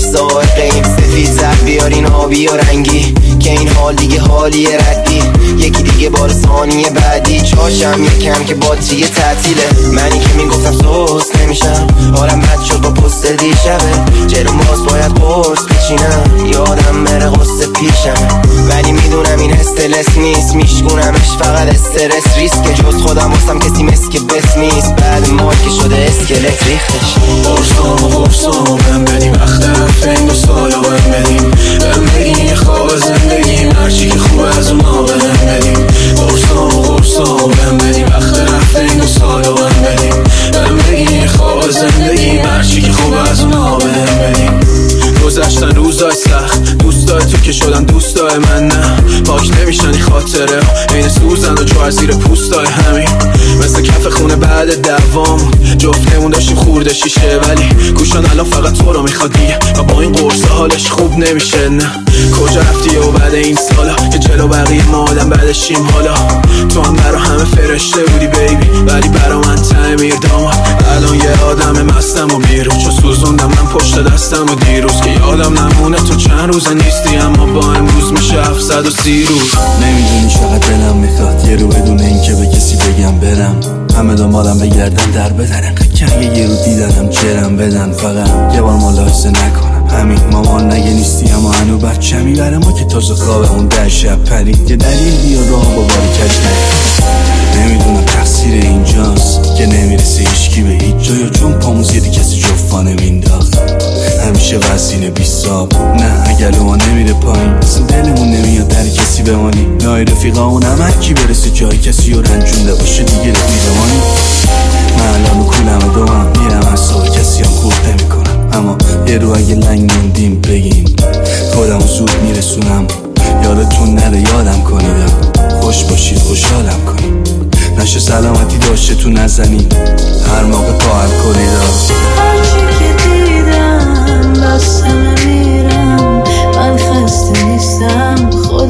سائقیم، سفید زرد بیارین آبی و رنگی که این حال دیگه حالی ردی. یکی دیگه بار ثانیه بعدی چاشم یکم که باتری تعطیله. منی که میگفتم سوست نمیشم، حالم بد شد با پست دیشبه. جلو باز باید قرص بچینم، یادم بره قصه پیشم. ولی میدونم این استرس نیست، میشکونمش فقط استرس ریسک. جز خودم واسم کسی مثل که بس نیست، بعد مال که شده اسکلت ریختش. قرصامو بهم بدیم، وقت رفته این 2 سالو بهم بدیم. بهم بگیم یه خواب زندگیم، هرچی که خوبه از اونا بهم بدیم. قرصامو بهم بدیم، وقت رفته این 2 سالو بهم بدیم. بهم بگیم یه خواب زندگیم، هرچی که خوبه از اونا بهم بدیم. گذشتن روزای سخت، دوستای تو که شدن دوستای من نه. پاک نمیشن این خاطره ها، این سوزن و جوهر زیر پوستای همین. مثل کف خونه بعد دوام جفتمون داشتیم خورده شیشه، ولی گوشان الان فقط تو رو میخواد دیگه و با این قرصه حالش خوب نمیشه. نه کجا رفتی و بعد این سالا که جلو بقیه ما آدم بعدشیم. حالا تو هم برا همه فرشته بودی بیبی، ولی برا من تعمیر داماد. الان یه آدم مستم و بیرون چو سوزوندم من پشت دستم و دیروز که یادم نمونه تو چند روزه نیستی، اما با امروز میشه 730 روز. نمیدونی چقدر دلم میخواد یه رو بدون این که به کسی بگم برم. همه دنبالم بگردن در بدن، انقدر که یه رو دیدنم چرم بدن. فقط یه بار ملاحظه نکنم همین مامان نگه نیستی، اما هنو بچه میبره ما که تازه خوابمون 10 شب پرید. یه دلیل بیا راه با باری کج نمیدونم تقصیر اینجاست که نمیرسه هیچکی به هیچ جا، چون پاموز یه دی کسی جفانه مینداخت. همیشه وزین بیساب نه اگر ما نمیره پایین، اصلا دلمون نمیاد در کسی بمانی. نای رفیقامون هم هرکی برسه جای کسی و رنجونده باشه دیگه رفیقمانی. من الان کولم دوام میرم از سال کسی هم خورد نمی کنم، اما یه رو اگه لنگ موندیم بگین خودم زود میرسونم. یادتون نره یادم کنیدم، خوش باشید خوشحالم کنید، نشه سلامتی داشته تو نزنید هر موقع پاهم کنید. هرچی که دیدم بسته نمیرم، من خسته نیستم خود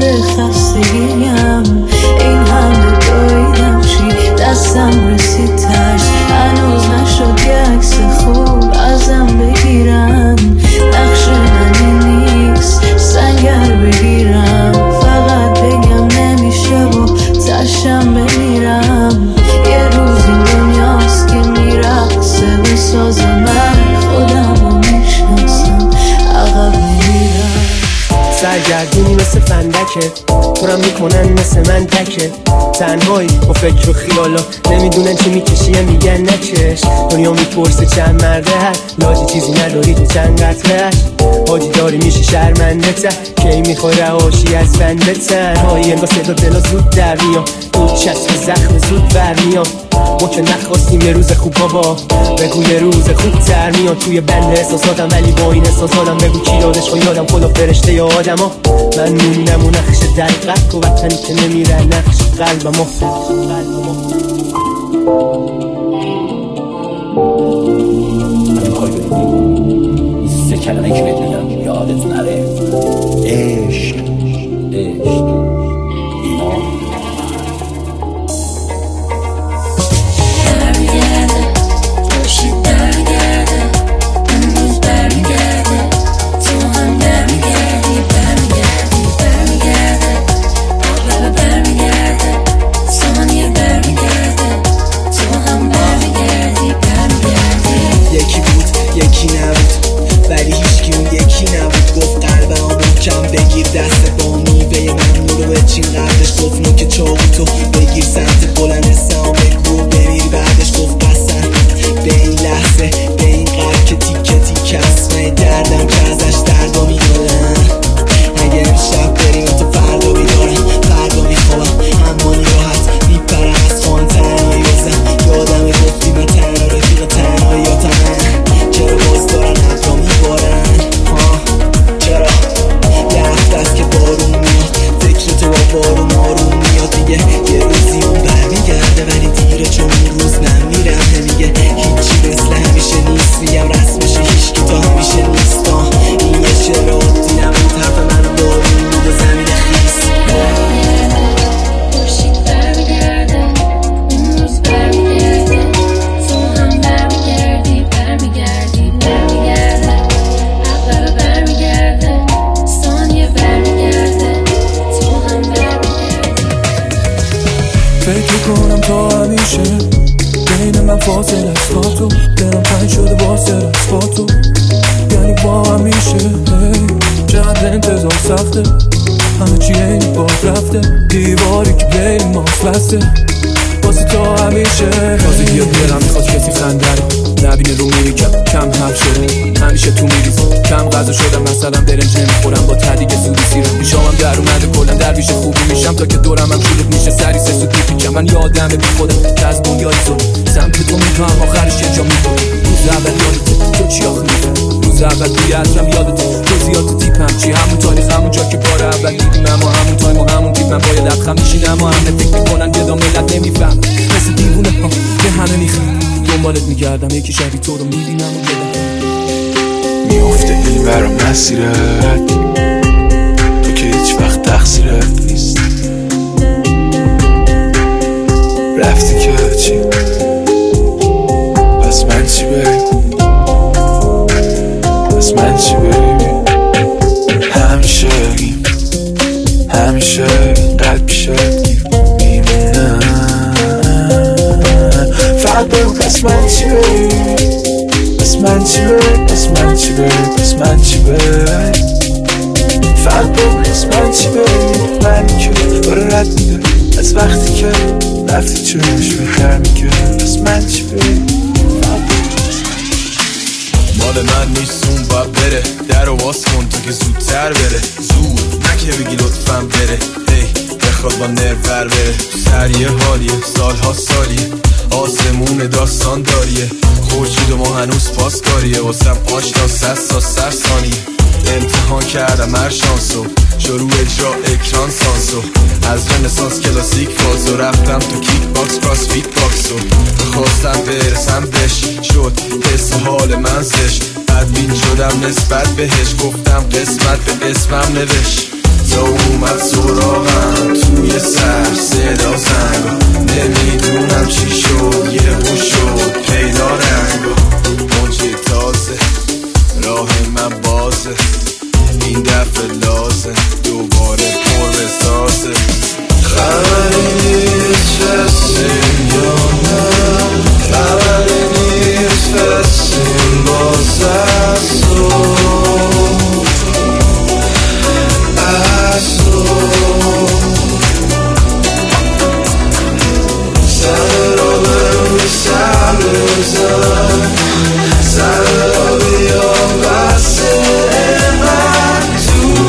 خستگیم. این همه دویدم چی دستم رسید ترس، هنوز نشد یه عکس خوب ازم بگیرن. نقش من نیست سنگر بگیرم، فقط بگم نمیشه و تشم بمیرم. یه روز این دنیاست که میرقصه بساز، من خودم رو میشناسم عقب میرم. سرگردونی مثل فندکت پرم میکنن مثل من تکت. تنهایی با فکر و خیالا نمیدونن چی میکشیه میگن نکش. دنیا میپرسه چند مرده هست، لاجی چیزی نداری تو چند قطرهش. حاجی داری میشه شرمنده تر، کی میخوره هاشی از بنده تنهایی. انگاه صدا دلا زود در میام، بود چسب زخم زود برمیام. ما که نخواستیم یه روز خوب بابا، بگو یه روز خوب تر میاد. توی بند احساساتم ولی با این احساساتم بگو کی یادش و یادم خدا فرشته یا آدم ها. من موندم و نقش در قلب و وطنی که نمیره نقش قلبم ها. میخوای بدونی 3 کلمه که بهت میگم یادت نره: عشق، ایمان. یکی نبود ولی هیچکی اون یکی نبود. گفت قلبم محکم بگیر دست دلم تنگ شده واسه رست با تو، یعنی با هم میشه. چقدر انتظار سخته، همه چی این باد رفته، دیواری که بین ماست بسته واسه تو همیشه. تازگی دلم میخواد کسی خنده رو نبینه رو میری کم هم شده، همیشه تو میریزی کم غذا شدم، مثلا برنج نمیخورم با تدیگ سودی سیره، پیشامم در اومده کلن درویش خوبی میشم تا که دورم هم شلوغ میشه، سری سه سود میپیچم. من یادم بی خودم که از دنیای تو سمت تو میکنم، آخرش یه جا میبورم. روز اول یادته تو چی آخه میفهم، روز اول توی عطرم یادته جزئیات تیپم چی، همون تاریخ همون جا که بار اول دیدیم، اما همون تایم و همون تیپ من باید لبخم میشینم و همه فکر میکنن یه ملت نمیفهم، مثل دیوونه ها که همه میخوام دنبالت میگردم، یکی شبی تو رو میبینم و یادم میافته این برام مسیرت، تو که هیچ وقت تقصیرت نیست، رفتی که چی پس من چی بیبی، پس من چی بیبی، همیشه همیشه قلب پیشت گیر میمونم، فقط بگو پس من چی بیبی، پس من چی بیبی، پس من چی بیبی، پس من چی بیبی، فقط بگو پس من چی بیبی، منی که باره رد میده از وقتی که رفتی چونش بهتر میگه، پس من چی بیبی، مال من نیستون باید بره، در رو باز کن تو که زودتر بره، زود نکه بگی لطفم بره، بخواد با نرور بره، سریه حالیه سالها سالیه، آسمون داستان داریه، خورشید و ما هنوز پاسکاریه، واسم آشنا 100 تا 100 ثانیه، امتحان کردم هر شانسو، شروع اجرا اکران سانسو، از رنسانس کلاسیک فازو، رفتم تو کیک باکس کراس فیت باکسو، خواستم برسم بهش شد حس حال من زش، بدبین شدم نسبت بهش، گفتم قسمت به اسمم نوشت، تا اومد سراغم توی سر صدا زنگ، نمیدونم چی شد یه بو شد پیدا رنگا، موجی تازه راه من بازه، این دفعه لازم دوباره پر بسازه، خبری نیست رسیم یا نه، خبری نیست رسیم باز از تو، سر رو بروی سر بزن، سر رو بیا بسه من تو،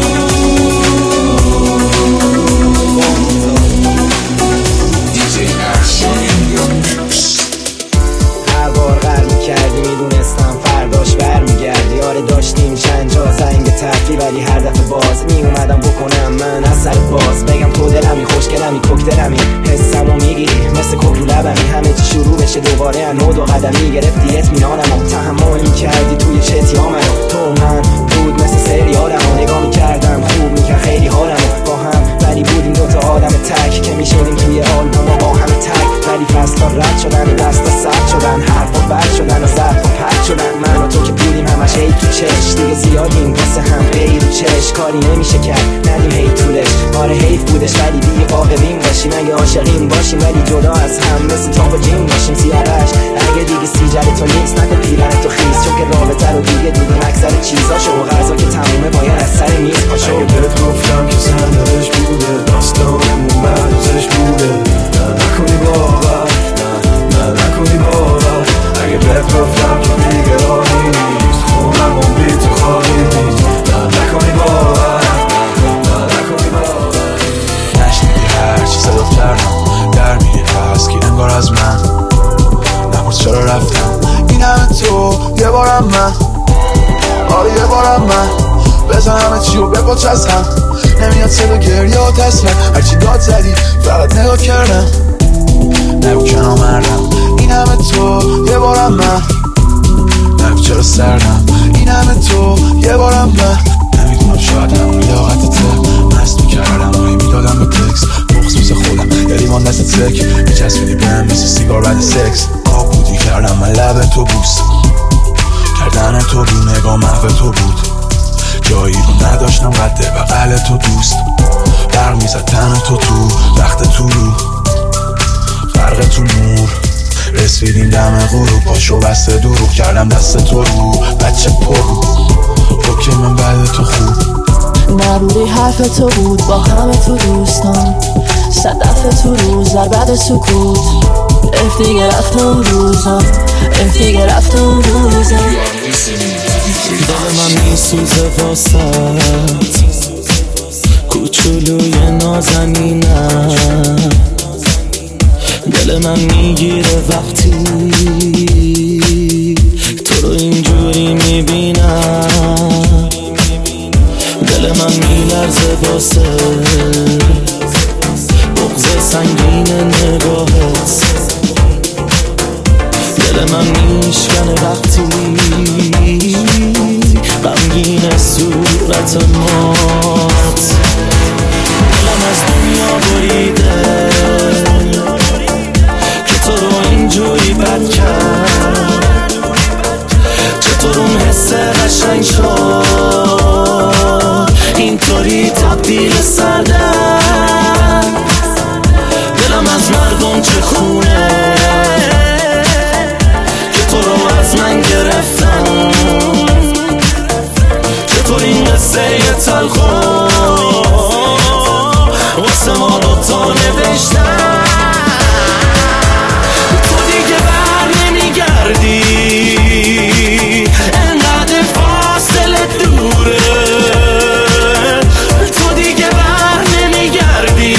هر بار قرمی کردی میدونستم فرداش برمیگردی، آره داشتیم چند جا زنگ ترفی، ولی هر دفعه باز میومدم بکنم من از سر باز، بگم تو دلمی خوشگلمی کوکتلمی، حسمو میگیری مثل کوکو لبمی، همه چی شروع بشه دوباره انو دو قدمی، گرفتی اطمینانمو تحمل میکردی توی چتیا منو، تو من بود مثل سریالمو، نگاه میکردم خوب میکرد خیلی حالمو با هم، ولی بودیم دوتا آدم تک که میشدیم توی آلبوم با همه تک، ولی فصلا رد شدن دستا سرد شدن، حرفا بد شدن و ظرفا پرد شدن، من و تو که بودیم همش هی تو چش، دیگه زیادیم واسه هم غیر و چش، کاری نمیشه کرد ندیم هی طولش، آره حیف بودش ولی دیگه عاقبین باشیم، اگه عاشقیم باشیم ولی جدا از هم مثل تاب و جیم باشیم، سیارش اگه دیگه سیجر تو نیست نکن پیرن تو خیز، چون که رابطه رو دیگه دیدیم اکثر چیزاشو و غذا که تمومه باید از سر میز پاشو، اگه بهت گفتم که صندلش بوده داستانمون مرزش بوده، نه نکنی باور، نه نکنی باور، اگه بهت گفتم که دیگه راهی نیست، خونمون بی تو خواهی نیست، نه نکنی باور، نه نکنی باور، نشنیدی هرچی صدات کردم در میگه پس که انگار از من نپرس چرا رفتم، این همه تو یه بارم من، آره یه بارم من، بزن همه چی رو بپاچ از هم، نمیاد صدا گریه و تسلم، هرچی داد زدی فقط نگاه کردم، نگو که نامردم، این همه تو یه بارم من، نگو چرا سردم، این همه تو یه بارم من، نمیدونم شاید همون لیاقتته، مست میکردم هایی میدادم به تکس، بغض مثل خودم یه لیوان دست تک، میچسبیدی بهم مثل سیگار بعد سکس، آب بودی کردم من لب تو بوس، کردن تو رو نگاه محو تو بود، جایی رو نداشتم قد بغل تو دوست، برق میزد تن تو وقت تو رو فرق تو نور، رسیدیم دم غروب، پاشو بسته دروغ کردم دست تو رو بچه پرو. اوکی من بعد تو خوب نبودی حرف تو بود با همه تو دوستان، صدف تو روز در بعد سکوت اف دیگه رفت اون روزان، اف دیگه رفت اون روزان. دل من میسوزه واسط کوچولوی نازنینم، دل من میگیره وقتی تو رو اینجوری میبینم، دل من میلرزه واسه بغض سنگین نگاهت، دل من میشکنه وقتی غمگین صورت مات، دلم از دنیا بریده که تو رو اینجوری بد کرد، چطور اون حس قشنگ شد اینطوری تبدیل سردن، دلم از مردم چه خونه که تو رو از من گرفتم، چطور این قصه تلخو واسه ما دوتا نوشتم، تو دیگه بر نمیگردی انقدر فاصله دوره، تو دیگه بر نمیگردی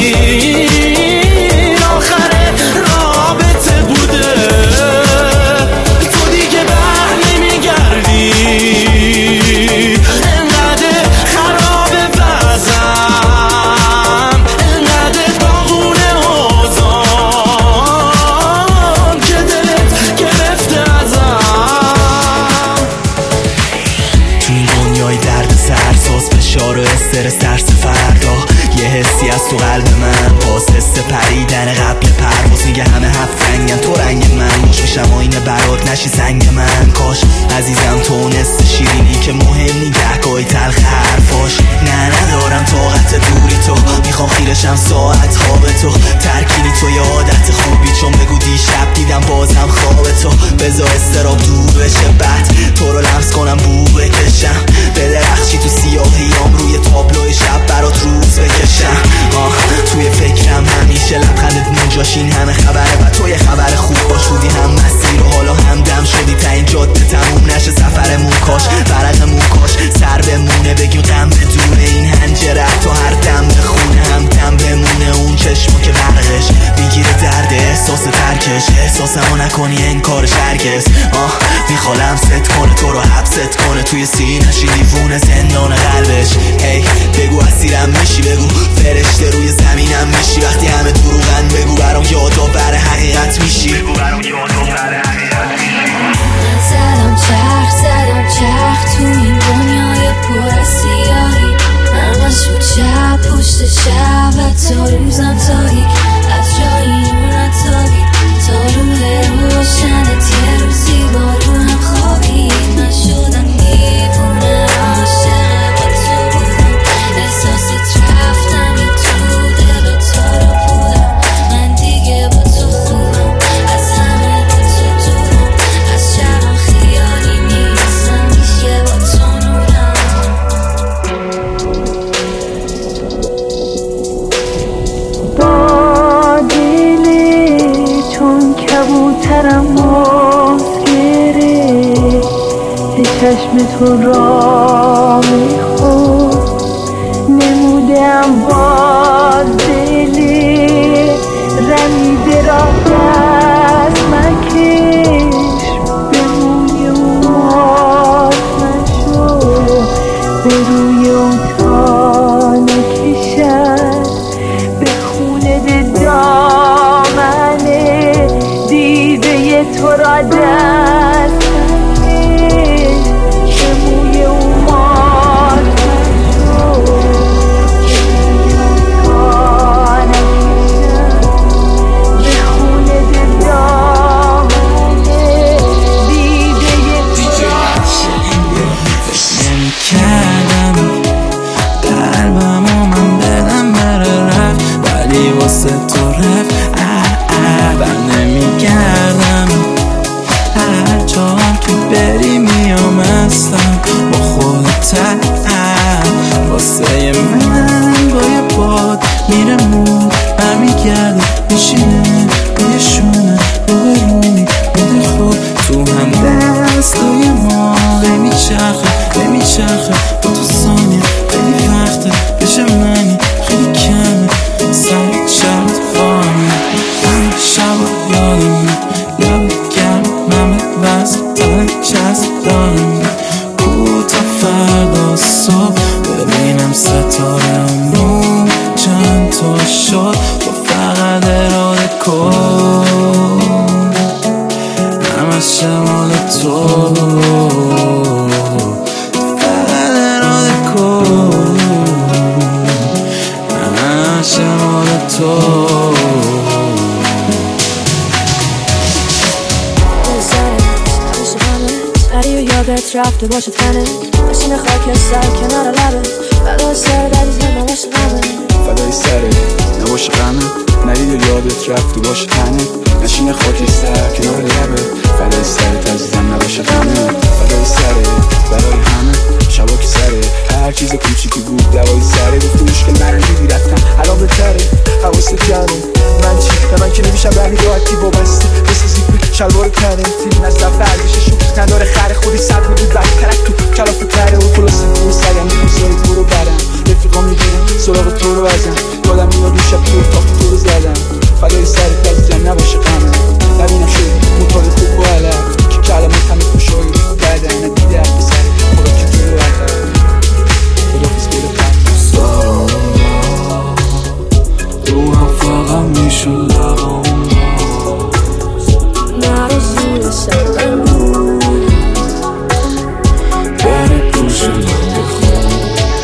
آخر رابطه بوده، تو دیگه بر نمیگردی انقدر خراب وضعم، انقدر داغونه اوضاعم که دلت گرفته ازم. تو این دنیای درد سرساز فشار و استرس ترس فردا، یه حسی از تو قلب من باز حس پریدن قبل پرواز، میگه همه هفت رنگن تو رنگ من، باش میشم آینه برات نشی سنگ من، کاش عزیزم تو نست شیرینی که مهم نگهگاهی تلخ حرفاش، نه ندارم طاقت دوری تو، میخوام خیرشم ساعت خواب تو، ترکینی تو یه عادت خوبی چون بگو دیشب دیدم بازم خواب تو، بذار استراب دور بشه بعد تو رو لمس کنم بو بکشم، به درخشی تو سیاهیام روی تابلوی شب برات روز بکشم، توی فکرم همیشه لبخندت نونجاش، این همه خبره و تو یه خبر خوب باش، بودی هم مسیر و حالا هم دم شدی تا این جاده تموم نشه سفرمون، کاش برقمون کاش سر بمونه بگیم غم بدونه این هنجره تو هر دم بخونه، هم دم بمونه اون چشمو که برقش میگیره درد احساس ترکش، احساسمو نکنی این کارش هرگز، میخوام ست کنه تو رو حبست کنه توی سینه‌شی دیوونه زندان قلبش، هی بگو اسیرم میشی، بگو فرشته روی زمینم میشی، وقتی همه دروغن بگو برام یادآور حقیقت میشی، بگو برام یادآور حقیقت میشی. زدم چرخ تو این دنیای پر از سیاهی، همش رو چپ پشت شب و تا روزم تاریک، از جایی اونم تاریک تا روح روشنت یه روزی با رو هم خوابید، من شدم دیوونه عاشق با تو بودم، احساست رفتم این تو دل تا رو بودم، من دیگه با تو خوبم از همه با تو دورم، از شبم خیالی میرسم میشه با تو نورم. با دلی چون کبوترم باز گرفت، به چشم تو را میخورد، نمودم باز دلی رمیده را دست مکش، به روی اون مات نشو، به روی اون تا نکشد، به خونه دامنه دیده تو را دست مکش، به موی اون مات نشو، تا نکشد، به خونه دامنه دیده تو را نمی‌کردم قلبمو من بدم بره رفت، ولی واسه تو رفت بر نمیگرد دستای ما نمیچرخه با تو ثانیه خیلی وقته بشه منی خیلی کمه سر شبت خواهمه همین شبا یادمونه لب گرممه وزن تنک از دارمه تا فردا صبح ببینم ستارمون چند تا شد با فقط اراده کن همه شمال تو فقط اراده کن همه شمال تو یادت رفته باشه تنه نشینه خاک سر کنار لبه فدای سر دریز نباشه غمه فدای سره نباشه غمه نرید یادت رفته باشه تنه نشینه خاک سر کنار لبه فدای سرت عزیزم نباشه غمه فدای سره برای همه شبا که سره هر چیز کوچیکی بود دوای سره گفته مشکل من دیدی رفتم حالا بهتره حواست جمعه من چی؟ به من که نمیشم برمی راحتی وابسته مثل زیپی شلوار تننتی نزدم فرگششون تندار خر خودی سر بود بعد ترک تو کلافه تره و خلاصه و سگم میکنسایی تو رو برم رفیقا میگیرم سراغ تو رو بزن یادم میاد اون شب تو اتاق تو رو زدم فدای سرت عزیزم نباشه غمه نبینم شدی موتار خوب و علف که کلمات همه خوشایی رو بدن ندیده حرف سر خدا که تو رو بردم خدا پیس گل خم روحم فقط میشون لبام نرزوی سرم بری پوش لنگ خون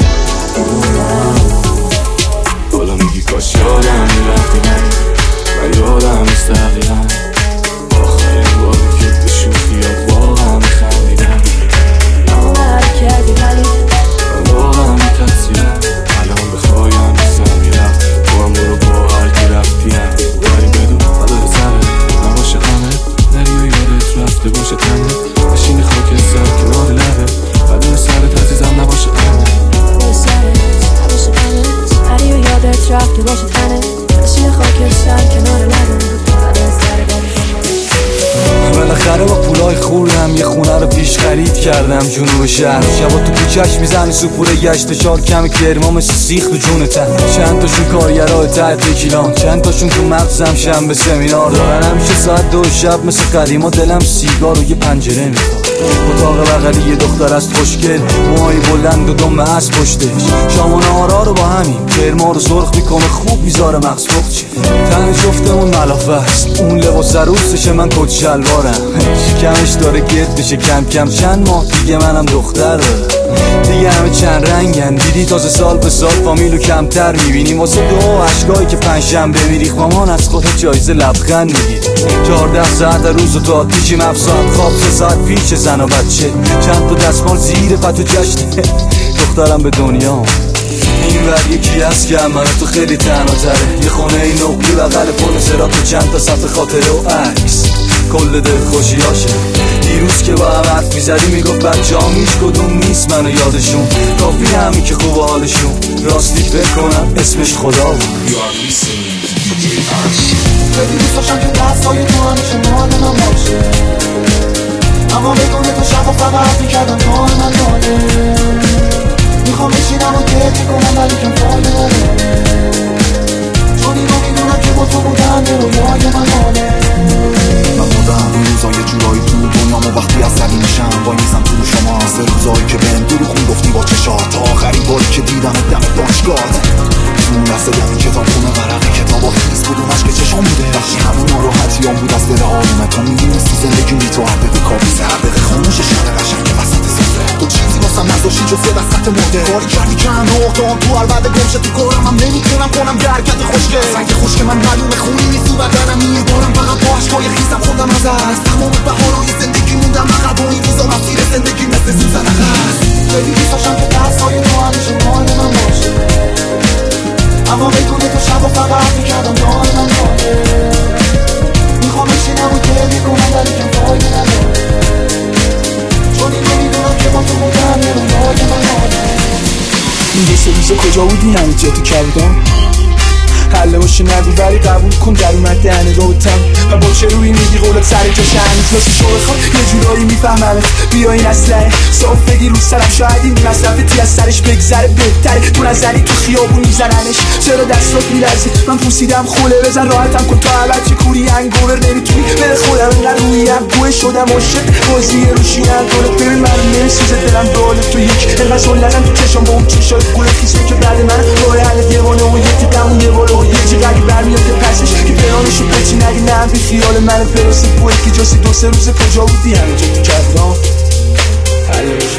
بالا میگی کاش یادم میرفتی و یادم مستقیم آخرین باری که به شوخی ها واقعا میخندیدم نامه کردی ولی واقعا میترسیدم الان بخوایم بزن میرم تو هم برو با هر کی رفتیم ولی بدون فدای سرت نباشه غمه نری و یادت رفته باشه تنه نشینی خاک سر کنار لبه فدای سرت عزیزم نباشه غمه فدای سرت نباشه غمه نری و یادت رفته باشه تنه نشینی خاک سر کنار لبه فدای سرت بالاخره با پولای خوردم یه خونه رو پیش خرید کردم جنوب شهر شبا تو کوچه‌اش میزنی سوپوره گشت شال کم کرما مثل سیخ تو جونتن چند تاشون کارگرای تحت کیلان چند تاشون تو مغزم شنبه سمینار دارن همیشه ساعت 2 شب مثل قدیما دلم سیگار و یه پنجره میخواد اتاق بغلی یه دختر است خوشگل موهای بلند و دم اسب پشتش شام و نهارا رو با همین کرما رو سرخ میکنه خوب میذاره مغز بخچه تن جفتمون ملافه است اون لباس عروسشه من کت شلوارم شکمش داره گرد بشه کم کم چند ماه دیگه منم دختر دارم دیگه همه چند رنگن دیدی تازه سال به سال فامیلو کمتر میبینیم واسه دو عشقایی که پنجشنبه میریخ مامان از خودت جایزه لبخند میگیر 14 ساعت روز و تو آتیشیم 7 ساعت خواب 3 ساعت پیش زن و بچه چند تا دستمال زیر پتو جشنه دخترم به دنیا این ور یکی هست که من تو خیلی تنها تره یه خونه این نقلی بغل پل سرات و چند تا صفحه خاطره و عکس کل دل خوشیاشه دیروز که با هم حرف میزدی میگفت بچه‌هام هیچ کدوم نیست منو یادشون کافی همین که خوب حالشون راستی فکر کنم اسمش خدا بود خیلی دوست داشتم که دستای تو همیشه مال من باشه اما بدونه تو شب و فقط میکردم مال من داره میخوام بشینم و گریه کنم ولی کم فایده نداره چون اینو میدونم که با تو بودم یه رویای من حاله من مردم این روزا یه جورایی تو دنیامو وقتی عصبی میشم وای میزم تو شما سه روزایی که بهم دروغ میگفتی با چشات تا آخرین باری که دیدم دم دانشگاهت تو اون لحظه دم کتاب خونه ورقی کتابا خیز بود اون عشق چشام بوده وقتی همون ناراحتیام بود از دل آرومت تو میدونستی زندگی بی تو هر دقیقه کابوسه هر دقیقه خاموش شب قشنگ وسط سفره تو چیزی واسم نذاشتی جز یه دستت مرده کاری کردی که هم نقطه‌ام تو البته گمشه تو کارم هم نمیتونم کنم درکت خوشگل سنگ خشک من معلومه خونی نیست تو بدنم میبارم فقط با عشقای خیسم خوندم از هست تمام بهارای زندگی موندم عقب و این روزا مسیر زندگی مثل سوزن هست خیلی دوست داشتم که دستای تو همیشه مال من باشه اما بدون تو شب و فقط میکردم دار من داره میخوام بشینم و گریه کنم ولی کم فایده نداره چون این نمیدونم که با تو بودم یه رویای من حاله این روزه کجا بودی همین جا تو کبودم حله باشه ندی ولی قبول کن در اومد دهنه روتم و با چه روی میگی قولت سر جاش هنوز مثل شو بخواد یه جورایی نمیفهممت. بیا این اسلحه صاف بگی رو سرم، شاید این مصرفتی از سرش بگذره بهتره. تو نزنی تو خیابون میزننش، چرا دستات میلرزی؟ من پوسیدم خوله، بزن راحتم کن تا اول چه کوری انگوور نمیتونی بره. خودم اینقدر رویم گوه شدم عاشق بازی روشی نداره. ببین من نمیسوزه دلم داله تو یک اینقدر سلزم تو چشم با اون چشای گوله خیسه که بعد من راه حل دیوانه و یکی دمون یه بالا و یه چقدر برمیاد که پسش که فلانشو بچی نگی نه بی خیال من پروسی بوی که جاسی دو سه روز کجا بودی همینجا تو کردام حلش.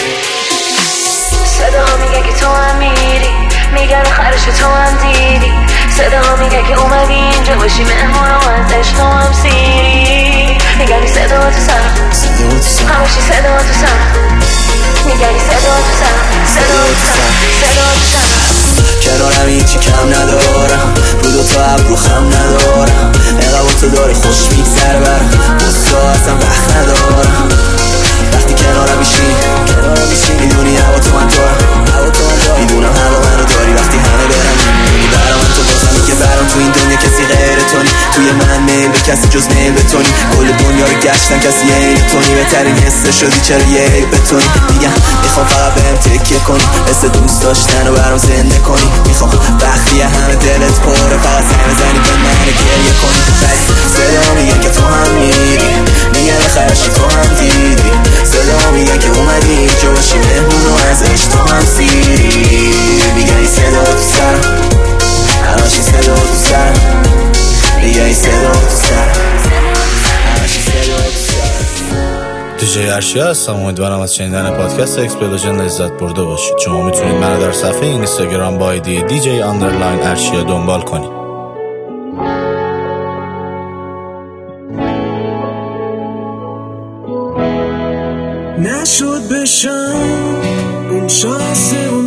صدا میگه که تو هم میری، میگن آخرش تو هم دیدی. صدا میگه که اومدی اینجا باشی مهمون و از عشق تو هم سیری. میگنی صدا تو سرم، همشی صدا تو سرم. میگنی صدا تو سرم، صدا تو سرم، صدا تو سرم. کنارم هیچی کم ندارم، رو دوتا ابرو خم ندارم. اینقدر با تو داره خوش میگذر برم، بسا اصلا وقت ندارم. وقتی کنارم میشی میدونی هوا تو من دارم، میدونم هوا منو داری. وقتی همه برم میمونی برام، تو بازمی که برام تو این دنیا کسی غیر تونی. توی من میل به کسی جز میل بتونی. کل دنیا رو گشتم کسی عین تونی. بهترین حسه شدی چرا یه عیب بتونی. میگم میخوام فقط بهم تکیه کنی، حس دوست داشتن رو برام زنده کنی. میخوام وقتی همه دلت پره فقط زنگ بزنی به من گریه کنی. صدا میگه که تو هم میری، میگن خرشی تو هم دیدی. صدا میگه که اومدی اینجا باشی مهمون و از عشق تو هم سیری. میگه این صدا تو سرم، همشی صدا تو سرم. میگه این صدا تو سرم، همشی صدا تو سرم. دیجی ارشیا هستم، امیدوارم از شنیدن پادکست اکسپلوژن لذت برده باشید. شما میتونید منو در صفحه اینستاگرام با آیدی DJ_ ارشیا دنبال کنید. نشد بشم اون شانس